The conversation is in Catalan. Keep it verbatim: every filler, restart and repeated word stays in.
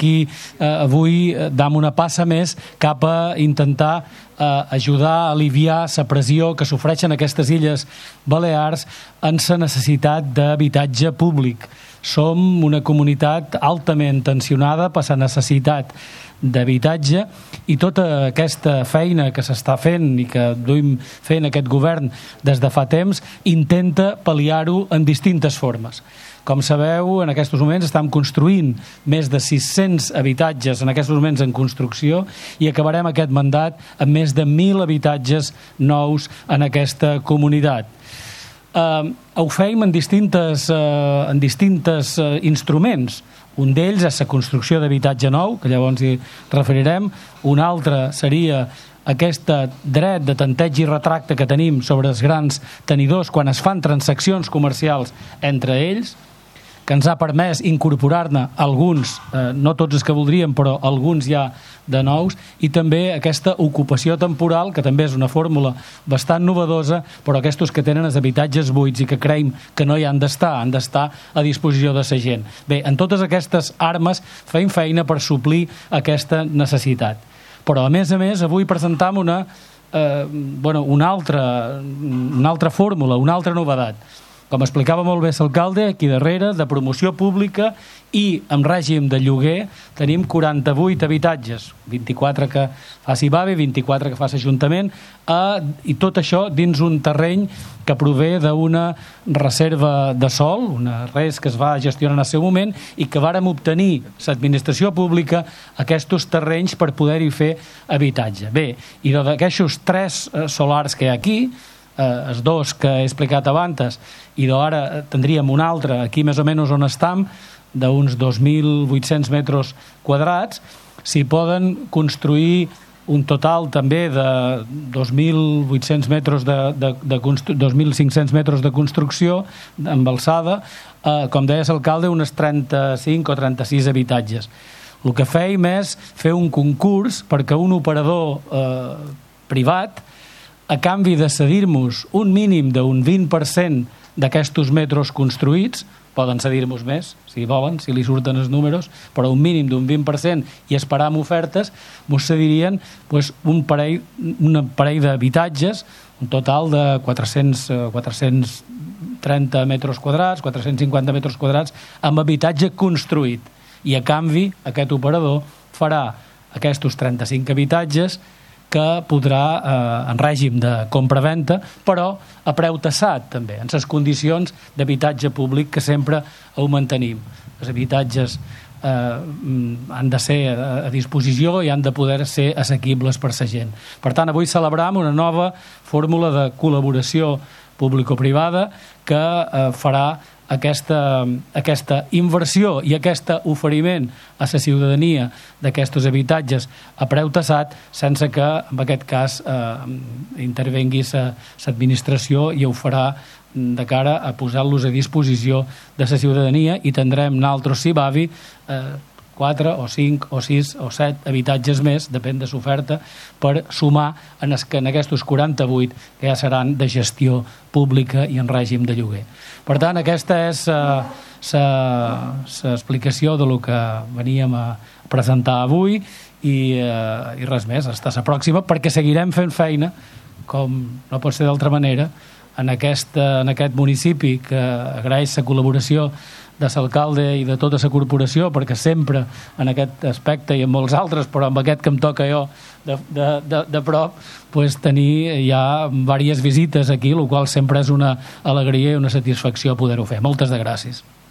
aquí eh, avui dam una passa més cap a intentar eh, ajudar a aliviar la pressió que sofreixen aquestes illes Balears en la necessitat d'habitatge públic. Som una comunitat altament tensionada per la necessitat d'habitatge i tota aquesta feina que s'està fent i que duim fent aquest govern des de fa temps intenta pal·liar-ho en distintes formes. Com sabeu, en aquests moments estem construint més de sis-cents habitatges en aquests moments en construcció i acabarem aquest mandat amb més de mil habitatges nous en aquesta comunitat. Uh, ho feim en distintes, uh, en distintes uh, instruments. Un d'ells és la construcció d'habitatge nou, que llavors hi referirem. Un altre seria aquest dret de tanteig i retracte que tenim sobre els grans tenidors quan es fan transaccions comercials entre ells, que ens ha permès incorporar-ne alguns, eh, no tots els que voldríem, però alguns ja de nous, i també aquesta ocupació temporal, que també és una fórmula bastant novedosa, però aquests que tenen els habitatges buits i que creiem que no hi han d'estar, han d'estar a disposició de la gent. Bé, en totes aquestes armes feim feina per suplir aquesta necessitat. Però, a més a més, avui presentam una, eh, bueno, una, altra, una altra fórmula, una altra novedat. Com explicava molt bé l'alcalde, aquí darrere, de promoció pública i amb règim de lloguer, tenim quaranta-vuit habitatges, vint-i-quatre que fa Sibavi, vint-i-quatre que fa l'Ajuntament, eh, i tot això dins un terreny que prové d'una reserva de sòl, una res que es va gestionar en el seu moment i que vàrem obtenir l'administració pública aquests terrenys per poder-hi fer habitatge. Bé, i d'aquests tres eh, solars que hi ha aquí, eh, els dos que he explicat abans, i ara tindríem un altre aquí més o menys on estem, d'uns dos mil vuit-cents metres quadrats, s'hi poden construir un total també de dos mil vuit-cents metres de, de, de dos mil cinc-cents metres de construcció amb alçada, eh, com deia l'alcalde, uns trenta-cinc o trenta-sis habitatges. El que fèiem és fer un concurs perquè un operador eh, privat, a canvi de cedir-nos un mínim d'un vint per cent d'aquests metres construïts, poden cedir-nos més, si volen, si li surten els números, però un mínim d'un vint per cent i esperar amb ofertes, ens cedirien pues, un parell, un parell d'habitatges, un total de quatre-cents, quatre-cents trenta metres quadrats, quatre-cents cinquanta metres quadrats, amb habitatge construït. I a canvi, aquest operador farà aquests trenta-cinc habitatges que podrà, eh, en règim de compra-venta, però a preu tassat també, en les condicions d'habitatge públic que sempre ho mantenim. Els habitatges eh, han de ser a, a disposició i han de poder ser assequibles per la gent. Per tant, avui celebram una nova fórmula de col·laboració público-privada que eh, farà Aquesta, aquesta inversió i aquest oferiment a la ciutadania d'aquests habitatges a preu tassat sense que, en aquest cas, eh, intervengui l'administració i ho farà de cara a posar-los a disposició de la ciutadania i tindrem nosaltres, Sibavi, eh, quatre o cinc o sis o set habitatges més, depèn de l'oferta, per sumar en, es, en aquests quaranta-vuit que ja seran de gestió pública i en règim de lloguer. Per tant, aquesta és l'explicació de lo que veníem a presentar avui i, eh, i res més, hasta la pròxima, perquè seguirem fent feina, com no pot ser d'altra manera, en aquest, en aquest municipi que agraeix la col·laboració de l'alcalde i de tota la corporació, perquè sempre en aquest aspecte i en molts altres, però amb aquest que em toca jo de, de, de, de prop, pues, tenir ja diverses visites aquí, el qual sempre és una alegria i una satisfacció poder-ho fer. Moltes de gràcies.